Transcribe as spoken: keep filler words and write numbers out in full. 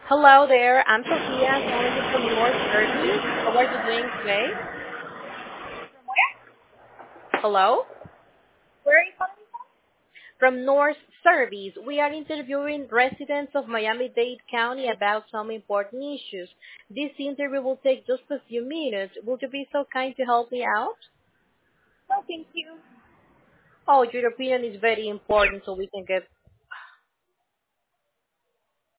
Hello there, I'm Sophia, calling you from North Service. How are you doing today? Hello? Where are you calling From North Service, we are interviewing residents of Miami-Dade County about some important issues. This interview will take just a few minutes. Would you be so kind to help me out? from? No, thank you. Oh, your opinion is very important so we can get